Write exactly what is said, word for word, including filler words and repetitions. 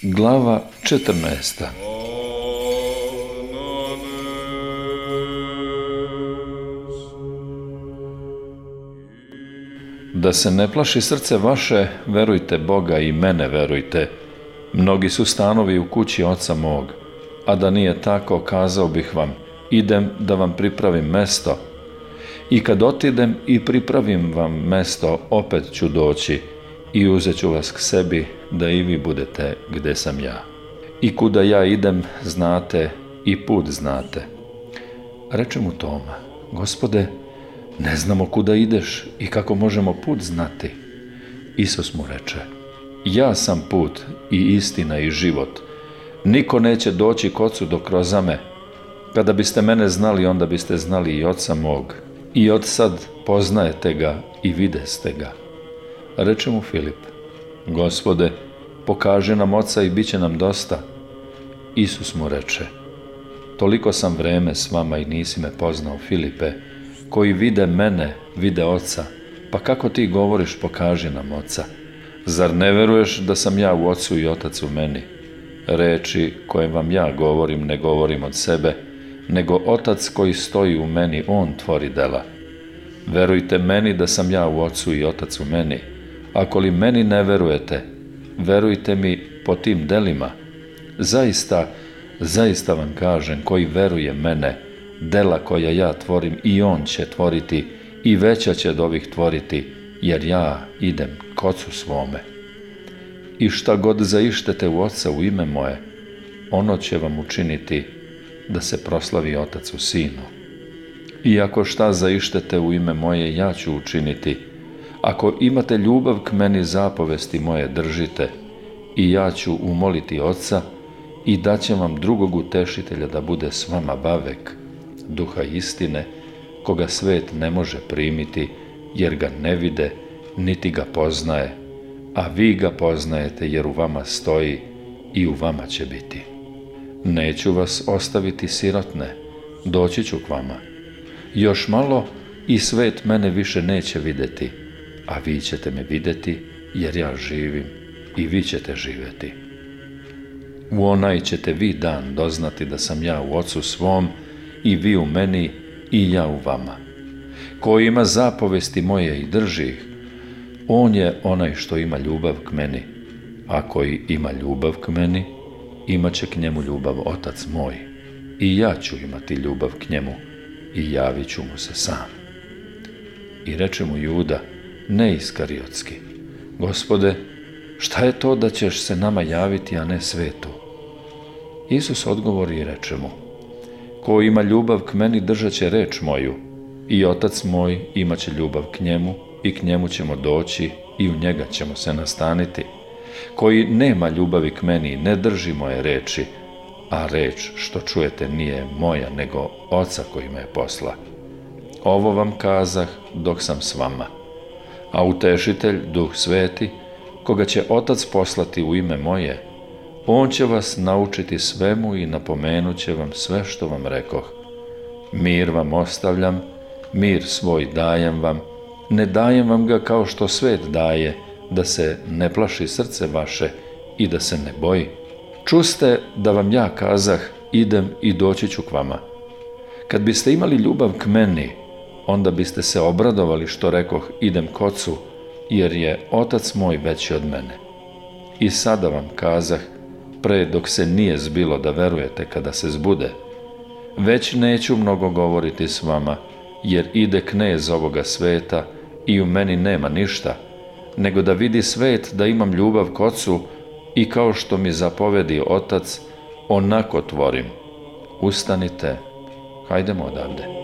Glava četrnaesta. Da se ne plaši srce vaše, verujte Boga i mene verujte. Mnogi su stanovi u kući oca mog, a da nije tako, kazao bih vam, idem da vam pripravim mesto. I kad otidem i pripravim vam mesto, opet ću doći i uzet ću vas k sebi, da i vi budete gde sam ja. I kuda ja idem, znate, i put znate. Reče mu Toma, Gospode, ne znamo kuda ideš i kako možemo put znati. Isus mu reče, ja sam put i istina i život. Niko neće doći k Ocu do kroz me. Kada biste mene znali, onda biste znali i Oca mog. I od sad poznajete ga i videste ga. Reče mu Filip, Gospode, pokaži nam Oca i bit će nam dosta. Isus mu reče, toliko sam vreme s vama i nisi me poznao, Filipe, koji vide mene, vide Oca, pa kako ti govoriš pokaži nam Oca? Zar ne veruješ da sam ja u Ocu i Otac u meni? Reči koje vam ja govorim ne govorim od sebe, nego Otac koji stoji u meni, On tvori dela. Verujte meni da sam ja u Ocu i Otac u meni. Ako li meni ne verujete, verujte mi po tim delima. Zaista, zaista vam kažem, koji veruje mene, dela koja ja tvorim i on će tvoriti i veća će od ovih tvoriti, jer ja idem k Ocu svome. I šta god zaištete u Oca u ime moje, ono će vam učiniti da se proslavi Otac u Sinu. I ako šta zaištete u ime moje, ja ću učiniti. Ako imate ljubav k meni, zapovesti moje držite, i ja ću umoliti Oca i daće vam drugog utešitelja da bude s vama bavek, Duha istine, koga svet ne može primiti, jer ga ne vide, niti ga poznaje, a vi ga poznajete, jer u vama stoji i u vama će biti. Neću vas ostaviti sirotne, doći ću k vama. Još malo i svet mene više neće videti, a vi ćete me videti, jer ja živim i vi ćete živjeti. U onaj ćete vi dan doznati da sam ja u Ocu svom, i vi u meni, i ja u vama. Ko ima zapovesti moje i drži ih, on je onaj što ima ljubav k meni, a koji ima ljubav k meni, imat će k njemu ljubav Otac moj, i ja ću imati ljubav k njemu, i javit ću mu se sam. I reče mu Juda, ne Iskariotski, Gospode, šta je to da ćeš se nama javiti, a ne svetu? Isus odgovori i reče mu, ko ima ljubav k meni, držat će reč moju, i Otac moj imat će ljubav k njemu, i k njemu ćemo doći, i u njega ćemo se nastaniti. Koji nema ljubavi k meni, ne drži moje reči, a reč što čujete nije moja, nego Oca koji me je posla. Ovo vam kazah dok sam s vama. A utešitelj, Duh Sveti, koga će Otac poslati u ime moje, On će vas naučiti svemu i napomenut će vam sve što vam rekoh. Mir vam ostavljam, mir svoj dajem vam, ne dajem vam ga kao što svet daje, da se ne plaši srce vaše i da se ne boji. Čuste da vam ja kazah, idem i doći ću k vama. Kad biste imali ljubav k meni, onda biste se obradovali što rekoh, idem k Ocu, jer je Otac moj veći od mene. I sada vam kazah, pre dok se nije zbilo da verujete kada se zbude. Već neću mnogo govoriti s vama, jer ide knez ovoga sveta i u meni nema ništa, nego da vidi svet da imam ljubav k Ocu i kao što mi zapovedi Otac, onako tvorim. Ustanite, hajdemo odavde.